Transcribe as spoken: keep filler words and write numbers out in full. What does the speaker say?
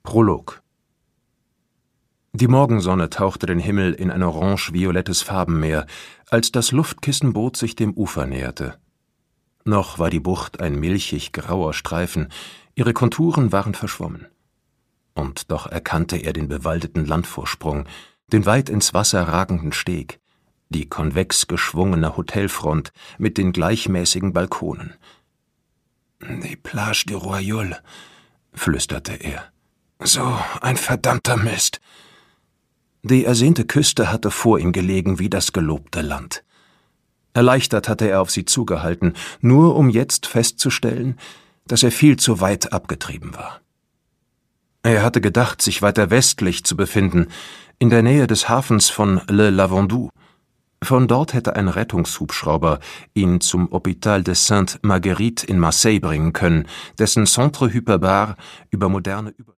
Prolog. Die Morgensonne tauchte den Himmel in ein orange-violettes Farbenmeer, als das Luftkissenboot sich dem Ufer näherte. Noch war die Bucht ein milchig-grauer Streifen, ihre Konturen waren verschwommen. Und doch erkannte er den bewaldeten Landvorsprung, den weit ins Wasser ragenden Steg, die konvex geschwungene Hotelfront mit den gleichmäßigen Balkonen. »Die Plage du Royol«, flüsterte er. »So ein verdammter Mist!« Die ersehnte Küste hatte vor ihm gelegen wie das gelobte Land. Erleichtert hatte er auf sie zugehalten, nur um jetzt festzustellen, dass er viel zu weit abgetrieben war. Er hatte gedacht, sich weiter westlich zu befinden, in der Nähe des Hafens von Le Lavandou. Von dort hätte ein Rettungshubschrauber ihn zum Hôpital de Sainte-Marguerite in Marseille bringen können, dessen Centre Hyperbar über moderne